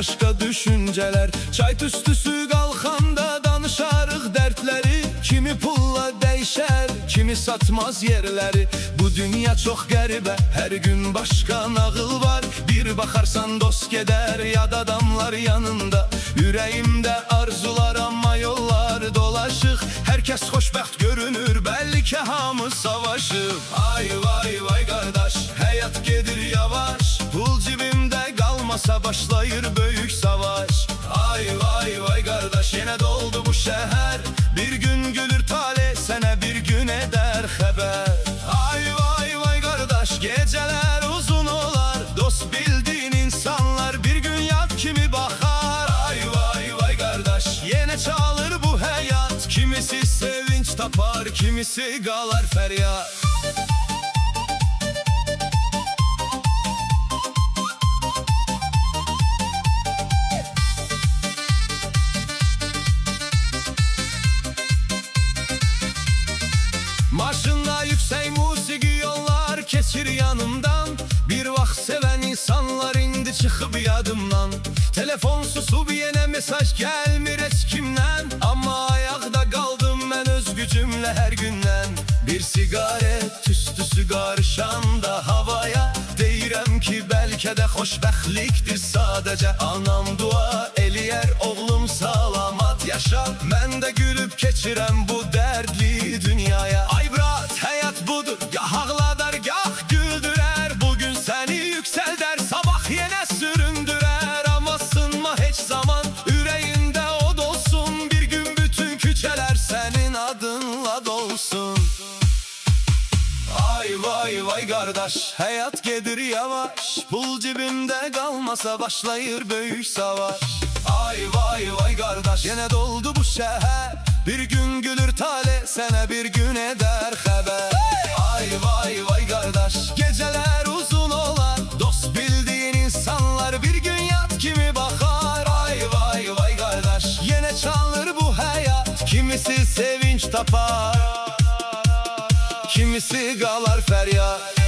başka düşünceler. Çay tüstüsü qalxanda danışarıq dertleri. Kimi pulla değişer, kimi satmaz yerleri. Bu dünya çok qəribə, her gün başka nağıl var. Bir baxarsan dost gedər, yad adamlar yanında. Yüreğimde arzular amma yollar dolaşıq. Herkes xoşbəxt görünür, belli ki hamı savaşıb. Ay vay vay qardaş, həyat gedir yavaş. Pul cibimde qalmasa başlayır böyük savaş. Ay vay vay qardaş, yenə doldu bu şəhər. Bir gün gülür tale, sənə bir gün eder xəbər. Ay vay vay qardaş, geceler uzun olar. Dost bildiğin insanlar bir gün yad kimi baxar. Ay vay vay qardaş, yenə çalır bu həyat. Kimisi sevinç tapar, kimisi qalar fəryad. Maşında yüksek musiki yollar keçir yanımdan. Bir vaxt seven insanlar indi çıxıb yadımdan. Telefon susub yenə mesaj gəlmir heç kimdən. Amma ayaqda qaldım mən öz gücümlə hər gündən. Bir sigaret tüstüsü qarışanda havaya. Deyirəm ki bəlkə də xoşbəxtlikdir sadəcə. Anam dua eləyər oğlum salamat yaşa. Mən də gülüb keçirəm bu dərdli dünyaya. Ay brat, həyat budur, gah ağladar gah güldürər. Bugün səni yüksəldər, sabah yenə süründürər. Amma sınma heç zaman, ürəyində od olsun. Bir gün bütün küçələr sənin adınla dolsun. Ay vay vay qardaş, həyat gedir yavaş. Pul cibimdə qalmasa başlayır böyük savaş. Ay vay vay qardaş, yenə doldu bu şəhər. Bir gün gülür tale, sənə bir gün eder xəbər. Ay vay vay qardaş, geceler uzun olar. Dost bildiğin insanlar bir gün yad kimi baxar. Ay vay vay qardaş, yenə çalır bu həyat. Kimisi sevinç tapar, kimisi qalar fəryad.